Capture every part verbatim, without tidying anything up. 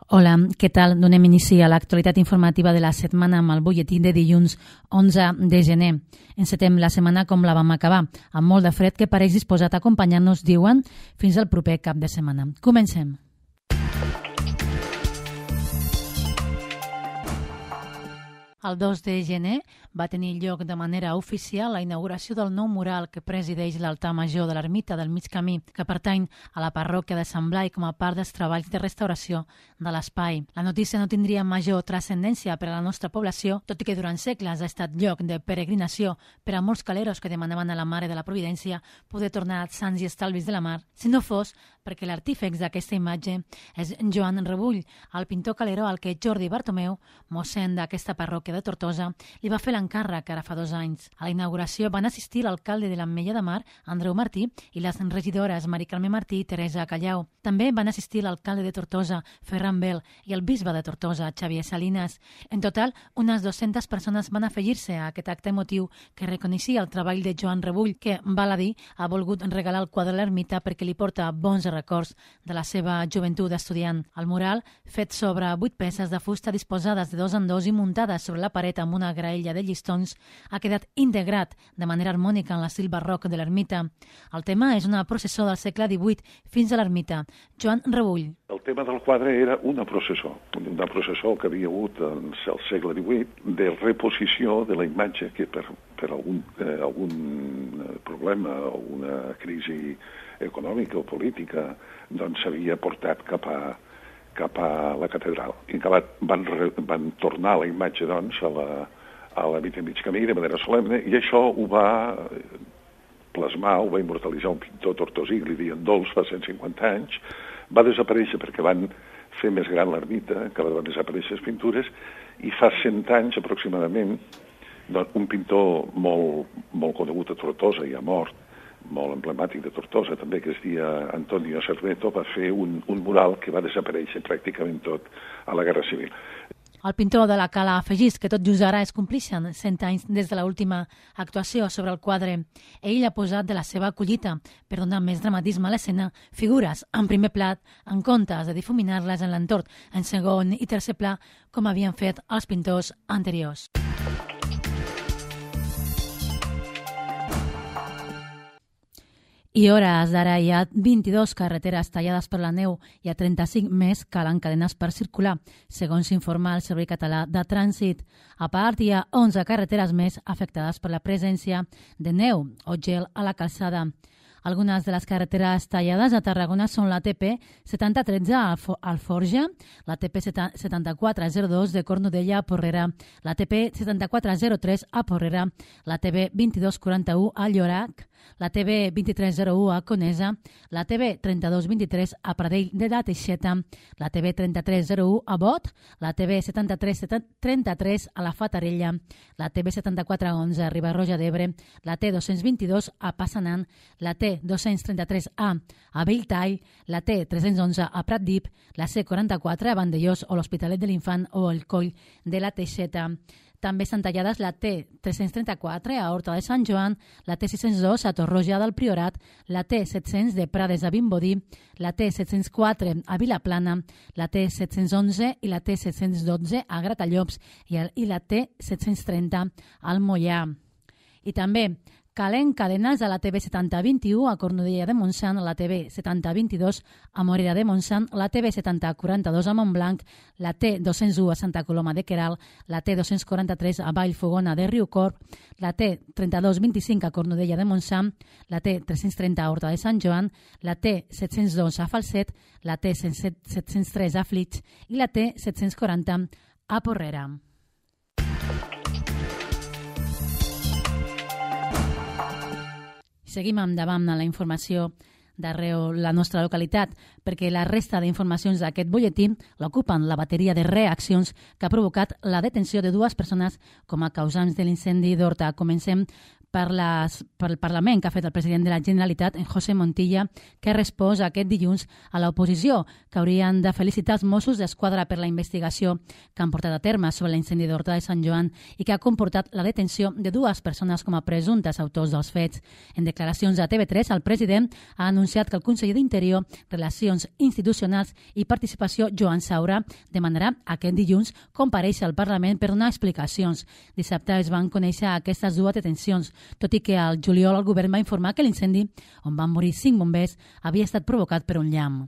Hola, què tal? Donem inici a l'actualitat informativa de la setmana amb el butlletí de dilluns onze de gener. Encetem la setmana com la vam acabar, amb molt de fred que pareix disposat a acompanyar-nos, diuen, fins al proper cap de setmana. Comencem. El dos de gener va tenir lloc de manera oficial la inauguració del nou mural que presideix l'altar major de l'ermita del Mig Camí, que pertany a la parròquia de Sant Blai com a part dels treballs de restauració de l'espai. La notícia no tindria major transcendència per a la nostra població, tot i que durant segles ha estat lloc de peregrinació per a molts caleros que demanaven a la Mare de la Providència poder tornar als sants i estalvis de la mar, si no fos perquè l'artífex d'aquesta imatge és Joan Rebull, el pintor calero al que Jordi Bartomeu, mossèn d'aquesta parròquia de Tortosa, li va fer l'encàrrec ara fa dos anys. A la inauguració van assistir l'alcalde de l'Ametlla de Mar, Andreu Martí, i les regidores Mari Carme Martí i Teresa Callau. També van assistir l'alcalde de Tortosa, Ferran Bel, i el bisbe de Tortosa, Xavier Salinas. En total, unes dues-centes persones van afegir-se a aquest acte emotiu que reconeixia el treball de Joan Rebull, que, val a dir, ha volgut regalar el quadre a l'ermita perquè li porta bons records de la seva joventut estudiant. El mural, fet sobre vuit peces de fusta disposades de dos en dos i muntades sobre la paret amb una graella de llistons, ha quedat integrat de manera harmònica en l'estil barroc de l'ermita. El tema és una processó del segle divuit fins a l'ermita. Joan Rebull. El tema del quadre era una processó, una processó que havia hagut en el segle divuit de reposició de la imatge que per, per algun, eh, algun problema o una crisi econòmica o política doncs s'havia portat cap a cap a la catedral. I que van, van tornar la imatge doncs, a la, a la Vita Mig Camí de manera solemne, i això ho va plasmar, ho va immortalitzar un pintor tortosí, li diuen Dols, fa cent cinquanta anys, va desaparèixer perquè van fer més gran l'ermita, que van desaparèixer les pintures, i fa cent anys aproximadament doncs, un pintor molt, molt conegut a Tortosa i ha mort, molt emblemàtic de Tortosa, també, que es dia Antonio Cerveto, va fer un, un mural que va desaparèixer pràcticament tot a la Guerra Civil. El pintor de la Cala afegís que tot just ara es complixen cent anys des de l'última actuació sobre el quadre. Ell ha posat de la seva collita per donar més dramatisme a l'escena figures en primer plat en comptes de difuminar-les en l'entorn en segon i tercer pla com havien fet els pintors anteriors. I hores d'ara hi ha vint-i-dues carreteres tallades per la neu i a trenta-cinc més calen cadenes per circular, segons informa el Servei Català de Trànsit. A part, hi ha onze carreteres més afectades per la presència de neu o gel a la calçada. Algunes de les carreteres tallades a Tarragona són la T P setanta tretze a Alforja, la T P setanta-quatre zero dos de Cornudella a Porrera, la T P setanta-quatre zero tres a Porrera, la T B vint-i-dos quaranta-u a Llorac, la T B vint-i-tres zero u a Conesa, la T B trenta-dos vint-i-tres a Pradell de la Teixeta, la T B trenta-tres zero u a Bot, la T B setanta-tres trenta-tres a la Fatarella, la T B setanta-quatre onze a Riba-roja d'Ebre, la T dos-cents vint-i-dos a Passanant, la T dos-cents trenta-tres A a Belltall, la T tres-cents onze a Pratdip, la C quaranta-quatre a Vandellós o l'Hospitalet de l'Infant o el Coll de la Teixeta. També estan tallades la T tres-cents trenta-quatre a Horta de Sant Joan, la T sis-cents dos a Torroja del Priorat, la T set-cents de Prades a Vimbodí, la T set-cents quatre a Vilaplana, la T set-cents onze i la T set-cents dotze a Gratallops i, el, i la T set-cents trenta al Moià. I també calen cadenes a la T B setanta vint-i-u a Cornudella de Montsant, la T B setanta vint-i-dos a Morera de Montsant, la T B setanta quaranta-dos a Montblanc, la T dos-cents u a Santa Coloma de Queralt, la T dos-cents quaranta-tres a Vallfogona de Riucorb, la T trenta-dos vint-i-cinc a Cornudella de Montsant, la T tres-cents trenta a Horta de Sant Joan, la T set-cents dos a Falset, la T set-cents tres a Flix i la T set-cents quaranta a Porrera. Seguim endavant a la informació d'arreu la nostra localitat, perquè la resta d'informacions d'aquest butlletí l'ocupen la bateria de reaccions que ha provocat la detenció de dues persones com a causants de l'incendi d'Horta. Comencem per, les, per el Parlament que ha fet el president de la Generalitat, en José Montilla, que ha respost aquest dilluns a l'oposició, que haurien de felicitar els Mossos d'Esquadra per la investigació que han portat a terme sobre l'incendi d'Horta de Sant Joan i que ha comportat la detenció de dues persones com a presumptes autors dels fets. En declaracions a T V tres, el president ha anunciat que el conseller d'Interior, Relacions Institucionals i Participació, Joan Saura, demanarà aquest dilluns comparèixer al Parlament per donar explicacions. Dissabte es van conèixer aquestes dues detencions, tot i que al juliol el govern va informar que l'incendi, on van morir cinc bombers, havia estat provocat per un llamp.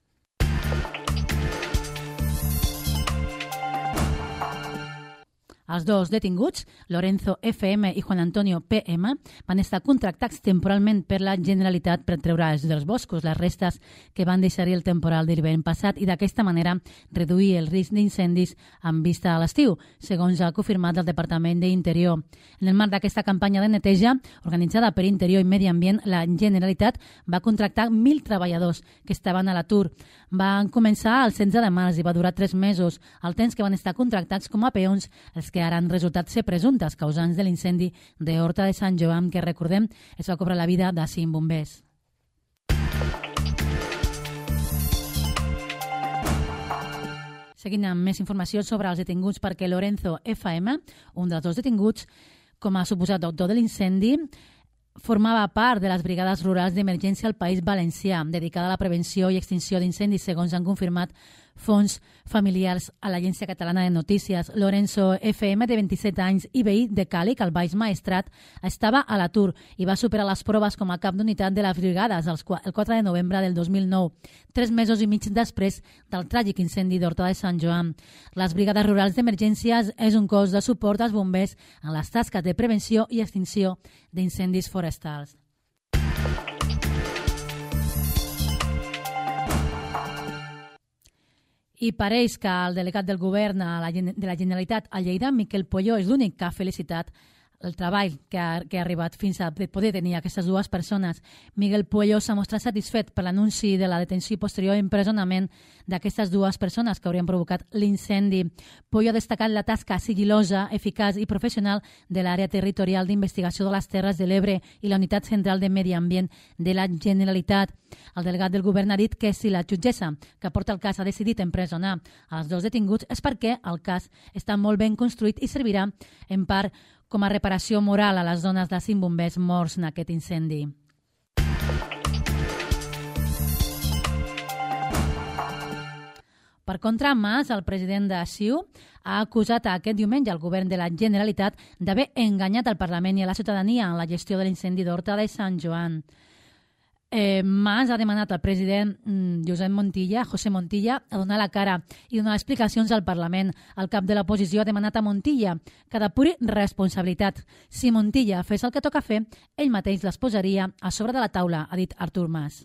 Els dos detinguts, Lorenzo F M i Juan Antonio P M, van estar contractats temporalment per la Generalitat per treure's dels boscos les restes que van deixar-hi el temporal d'hivern passat i d'aquesta manera reduir el risc d'incendis amb vista a l'estiu, segons ha confirmat el Departament d'Interior. En el marc d'aquesta campanya de neteja, organitzada per Interior i Medi Ambient, la Generalitat va contractar mil treballadors que estaven a l'atur. Van començar el setze de març i va durar tres mesos, el temps que van estar contractats com a peons, els que ara han resultat ser presumptes causants de l'incendi de Horta de Sant Joan, que, recordem, es va cobrar la vida de cinc bombers. Seguint amb més informació sobre els detinguts, perquè Lorenzo F M, un dels dos detinguts, com a suposat autor de l'incendi, formava part de les brigades rurals d'emergència al País Valencià, dedicada a la prevenció i extinció d'incendis, segons han confirmat fons familiars a l'Agència Catalana de Notícies. Lorenzo F M, de vint-i-set anys i veí de Càlig, al Baix Maestrat, estava a l'atur i va superar les proves com a cap d'unitat de les brigades el quatre de novembre del dos mil nou, tres mesos i mig després del tràgic incendi d'Horta de Sant Joan. Les brigades rurals d'emergències és un cos de suport als bombers en les tasques de prevenció i extinció d'incendis forestals. I pareix que el delegat del govern a la, de la Generalitat a Lleida, Miquel Polló, és l'únic que ha felicitat el treball que ha, que ha arribat fins a poder tenir aquestes dues persones. Miguel Puello s'ha mostrat satisfet per l'anunci de la detenció i posterior empresonament d'aquestes dues persones que haurien provocat l'incendi. Puello ha destacat la tasca sigil·losa, eficaç i professional de l'àrea territorial d'investigació de les Terres de l'Ebre i la Unitat Central de Medi Ambient de la Generalitat. El delegat del govern ha dit que si la jutgessa que porta el cas ha decidit empresonar els dos detinguts és perquè el cas està molt ben construït i servirà en part com a reparació moral a les dones de cinc bombers morts en aquest incendi. Per contra, Mas, el president de C I U, ha acusat aquest diumenge al govern de la Generalitat d'haver enganyat el Parlament i a la ciutadania en la gestió de l'incendi d'Horta de Sant Joan. Eh, Mas ha demanat al president mm, Josep Montilla, José Montilla, a donar la cara i donar explicacions al Parlament. El cap de l'oposició ha demanat a Montilla que depuri responsabilitat. Si Montilla fes el que toca fer, ell mateix les posaria a sobre de la taula, ha dit Artur Mas.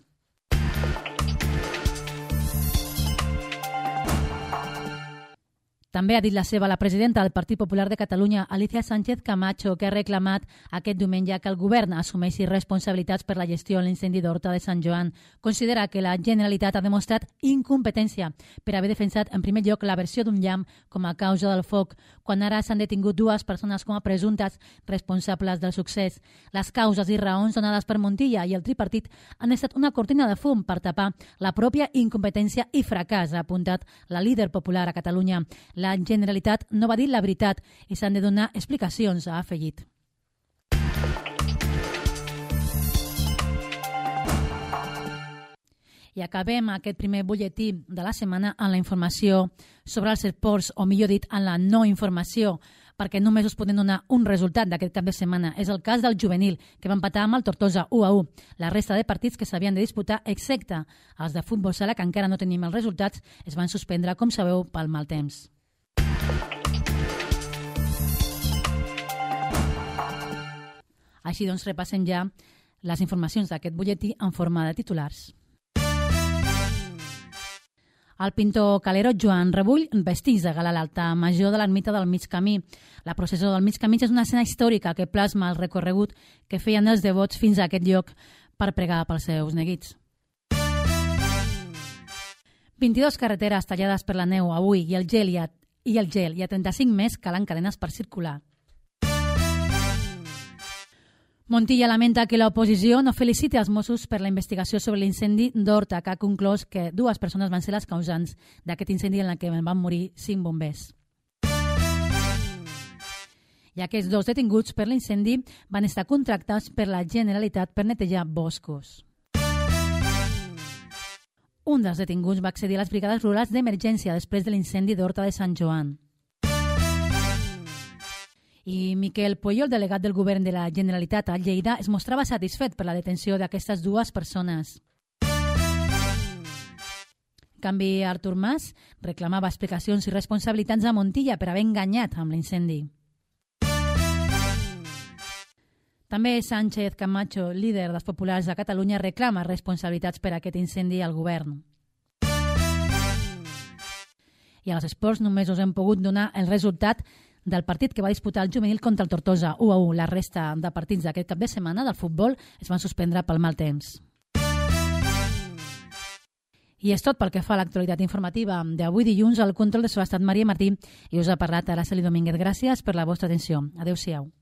També ha dit la seva la presidenta del Partit Popular de Catalunya, Alicia Sánchez Camacho, que ha reclamat aquest diumenge que el govern assumeixi responsabilitats per la gestió de l'incendi d'Horta de Sant Joan. Considera que la Generalitat ha demostrat incompetència per haver defensat en primer lloc la versió d'un llamp com a causa del foc, quan ara s'han detingut dues persones com a presumptes responsables del succés. Les causes i raons donades per Montilla i el tripartit han estat una cortina de fum per tapar la pròpia incompetència i fracàs, ha apuntat la líder popular a Catalunya. La Generalitat no va dir la veritat i s'han de donar explicacions, ha afegit. I acabem aquest primer butlletí de la setmana amb la informació sobre els esports, o millor dit, amb la no informació, perquè només us podem donar un resultat d'aquest cap de setmana. És el cas del juvenil, que va empatar amb el Tortosa u a u. La resta de partits que s'havien de disputar, excepte els de futbol sala, que encara no tenim els resultats, es van suspendre, com sabeu, pel mal temps. Així doncs, repassem ja les informacions d'aquest butlletí en forma de titulars. El pintor calero Joan Rebull vestís de gala a l'altar major de l'ermita del Mig Camí. La processó del Mig Camí és una escena històrica que plasma el recorregut que feien els devots fins a aquest lloc per pregar pels seus neguits. vint-i-dues carreteres tallades per la neu avui i el gel i, a, i el gel i a trenta-cinc més calen cadenes per circular. Montilla lamenta que l'oposició no feliciti els Mossos per la investigació sobre l'incendi d'Horta, que ha conclòs que dues persones van ser les causants d'aquest incendi en què van morir cinc bombers. I aquests dos detinguts per l'incendi van estar contractats per la Generalitat per netejar boscos. Un dels detinguts va accedir a les brigades rurals d'emergència després de l'incendi d'Horta de Sant Joan. I Miquel Puyol, delegat del govern de la Generalitat a Lleida, es mostrava satisfet per la detenció d'aquestes dues persones. En canvi, Artur Mas reclamava explicacions i responsabilitats a Montilla per haver enganyat amb l'incendi. També Sánchez Camacho, líder dels populars de Catalunya, reclama responsabilitats per aquest incendi al govern. I a les esports només us hem pogut donar el resultat del partit que va disputar el juvenil contra el Tortosa, u a u. La resta de partits d'aquest cap de setmana del futbol es van suspendre pel mal temps. I és tot pel que fa a l'actualitat informativa d'avui dilluns. Al control de so ha estat Maria Martí i us ha parlat Araceli Domínguez. Gràcies per la vostra atenció. Adéu-siau.